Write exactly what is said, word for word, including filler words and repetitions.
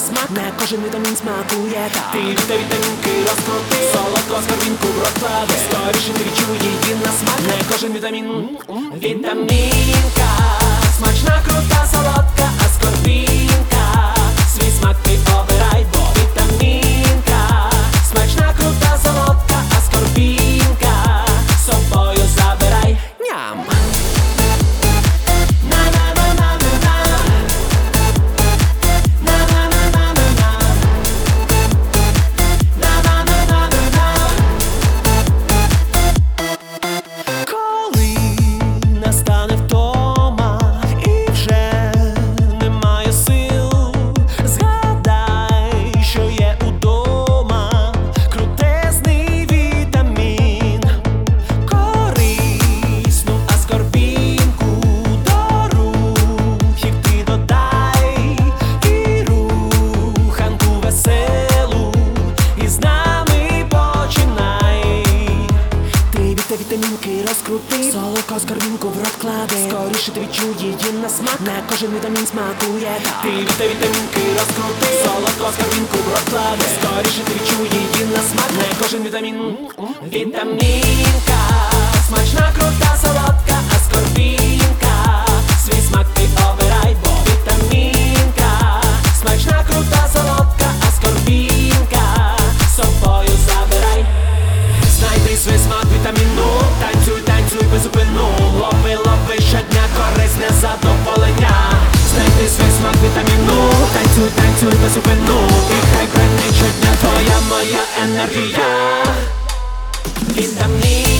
смак, не кожен вітамін смакує так. Ти віта вітамінки розкрути, солодко скорбінку в рот кладе. Скоріше ти відчуй її на смак, не кожен вітамін. Вітамінка, смачна, крута, солодка, а скорбінка свій смак ти обирай, бо вітамінка, смачна, крута, солодка, а скорбінка собою забирай. Ням! Вітамінки розкрути, солодко скорбінку в рот кладе. Скоріше ти відчуй її на смак, не кожен вітамін смакує так. Ти віта вітамінки розкрути, солодко скорбінку в рот кладе. Скоріше ти відчуй її на смак, не кожен вітамін. Вітамінка, смачна, крута, солодка, а скорбінка свій смак ти обирай, бо вітамінка, смачна, крута, солодка, а скорбінка собою забирай. Знайди свій смак вітаміну, танцюй, танцюй без зупину. Лови, лови щодня корисне задоволення. Знайди свій смак вітаміну, танцюй, танцюй без зупину. І хай грає щодня твоя моя енергія. Вітамін.